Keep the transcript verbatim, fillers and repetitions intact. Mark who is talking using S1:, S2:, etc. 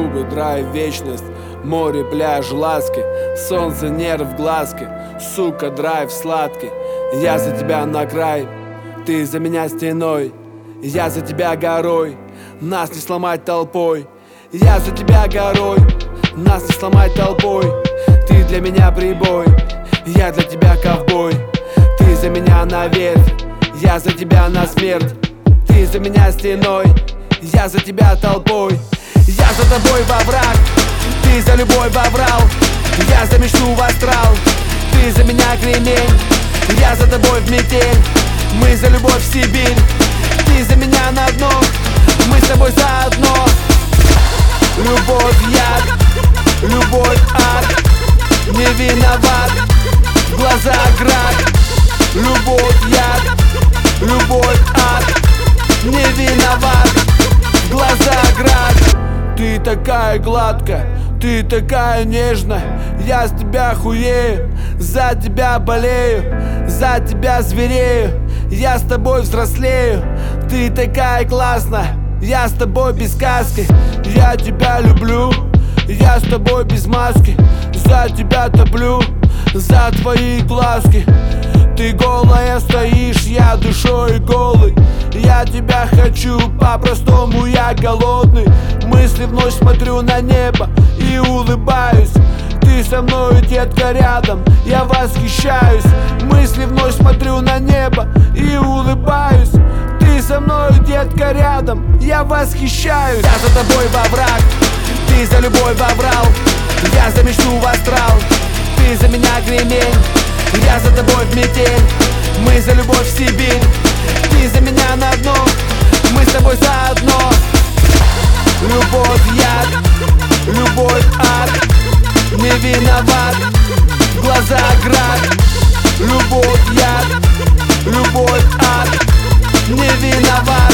S1: губы, драйв, вечность, море, пляж, ласки, солнце, нерв, глазки, сука, драйв сладкий. Я за тебя на край, ты за меня стеной, я за тебя горой, нас не сломать толпой. Я за тебя горой, нас не сломать толпой. Ты для меня прибой, я для тебя ковбой. Ты за меня наверх, я за тебя на смерть. Ты за меня стеной, я за тебя толпой. Я за тобой во враг, ты за любовь во врал. Я за мечту в астрал, ты за меня кремень. Я за тобой в метель, мы за любовь в Сибирь. Ты за меня на дно, мы с тобой заодно. Любовь яд, любовь ад, не виноват, в глазах град. Любовь яд, любовь ад, не виноват, в глазах град. Ты такая гладкая, ты такая нежная, я с тебя хуею, за тебя болею, за тебя зверею, я с тобой взрослею. Ты такая классная, я с тобой без сказки, я тебя люблю, я с тобой без маски, за тебя топлю, за твои глазки. Ты голая стоишь, я душой голый, я тебя хочу, по-простому я голодный. Мысли в ночь смотрю на небо и улыбаюсь. Ты со мной, детка, рядом, я восхищаюсь. Мысли в ночь смотрю на небо и улыбаюсь. Ты со мной, детка, рядом, я восхищаюсь. Я за тобой во враг, ты за любовь во врал. Я за мечту в астрал, ты за меня кремень. Я за тобой в метель, мы за любовь в Сибирь. Ты за меня на дно, мы с тобой заодно. Любовь яд, любовь ад, не виноват, в глазах град. Любовь яд, любовь ад, не виноват.